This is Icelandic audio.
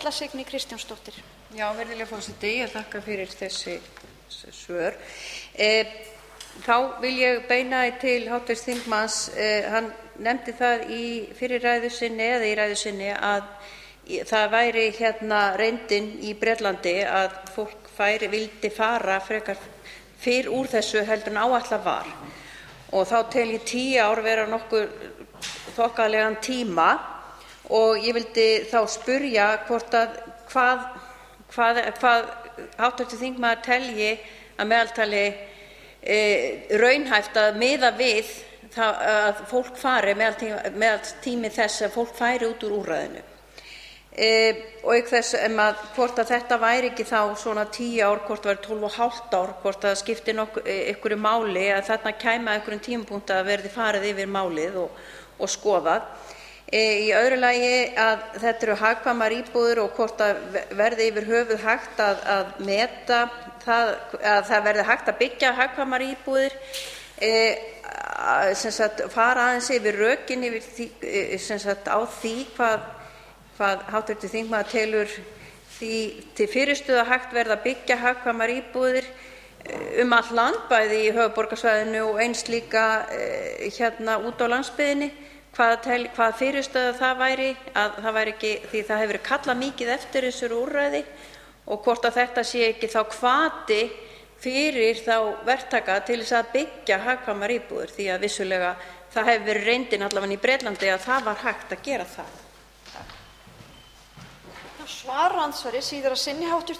Halla Signý Kristjánsdóttir. Já, virðulegur forseti, ég þakka fyrir þessi svör. Þá vil ég beina til hv. þingmanns. Hann nefndi það í ræðu sinni að það væri reyndin í Bretlandi að fólk vildi fara frekar fyrr úr þessu heldur en áætlað var. Og þá tel ég 10 ár vera nokkuð þokkalegan tíma og ég vildi þá spyrja hvað hv. þingmaður telji að meðaltali raunhæft að miða við að fólk fari meðaltími þess að fólk færi út úr úrræðinu. Og auk þess hvort þetta væri ekki þá svona 10 ár, hvort væri 12,5 ár, hvort það skipti einhverju máli að þarna kæmi að einhverjum tímapunkti að verði farið yfir málið og skoðað. Í öðru lagi að þetta eru hagkvæmar íbúðir og hvort það verði yfir höfuð hægt að meta það, að það verði hægt að byggja hagkvæmar íbúðir, fara aðeins yfir rökin á því hvað hv. þingmaður telur því til fyrirstöðu að hægt verði að byggja hagkvæmar íbúðir allt land, bæði í höfuðborgarsvæðinu og eins líka út á landsbyggðinni. Hvað fyrirstöðu það væri, að það væri ekki, því það hefur verið kallað mikið eftir þessu úrræði, og hvort að þetta sé ekki þá hvati fyrir þá verktaka til þess að byggja hagkvæmar íbúðir, því að vissulega það hefur verið reyndin allavega í Bretlandi að það var hægt að gera það. Svar og andsvari síðar að sinni. Hv.